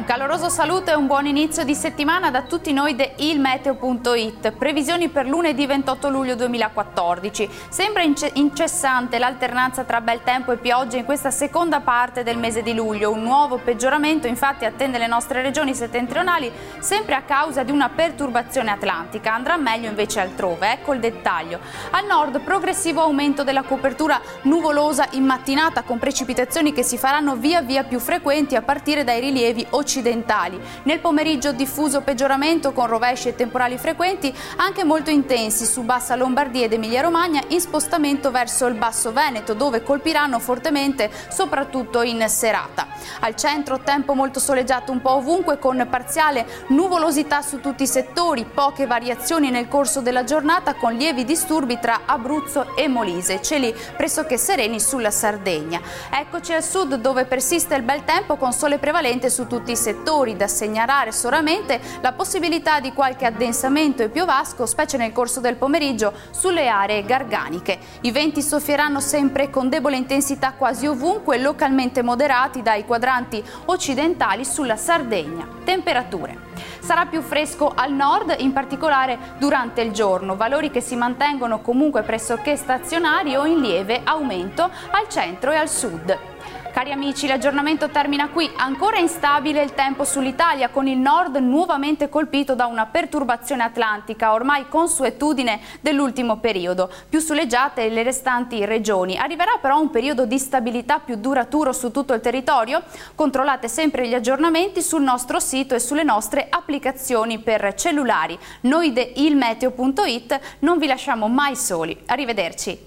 caloroso saluto e un buon inizio di settimana da tutti noi di ilmeteo.it. Previsioni per lunedì 28 luglio 2014. Sembra incessante l'alternanza tra bel tempo e piogge in questa seconda parte del mese di luglio. Un nuovo peggioramento infatti attende le nostre regioni settentrionali, sempre a causa di una perturbazione atlantica. Andrà meglio invece altrove. Ecco il dettaglio. Al nord progressivo aumento della copertura nuvolosa in mattinata, con precipitazioni che si faranno via via più frequenti a partire dai rilievi occidentali. Nel pomeriggio diffuso peggioramento con rovesci e temporali frequenti anche molto intensi su Bassa Lombardia ed Emilia Romagna, in spostamento verso il Basso Veneto, dove colpiranno fortemente soprattutto in serata. Al centro tempo molto soleggiato un po' ovunque, con parziale nuvolosità su tutti i settori, poche variazioni nel corso della giornata con lievi disturbi tra Abruzzo e Molise, cieli pressoché sereni sulla Sardegna. Eccoci al sud, dove persiste il bel tempo con sole prevalente su tutti i settori, da segnalare solamente la possibilità di qualche addensamento e piovasco, specie nel corso del pomeriggio, sulle aree garganiche. I venti soffieranno sempre con debole intensità quasi ovunque, localmente moderati dai quadranti occidentali sulla Sardegna. Temperature. Sarà più fresco al nord, in particolare durante il giorno, valori che si mantengono comunque pressoché stazionari o in lieve aumento al centro e al sud. Cari amici, l'aggiornamento termina qui. Ancora instabile il tempo sull'Italia, con il nord nuovamente colpito da una perturbazione atlantica, ormai consuetudine dell'ultimo periodo. Più soleggiate le restanti regioni. Arriverà però un periodo di stabilità più duraturo su tutto il territorio. Controllate sempre gli aggiornamenti sul nostro sito e sulle nostre applicazioni per cellulari. Noi di ilmeteo.it non vi lasciamo mai soli. Arrivederci.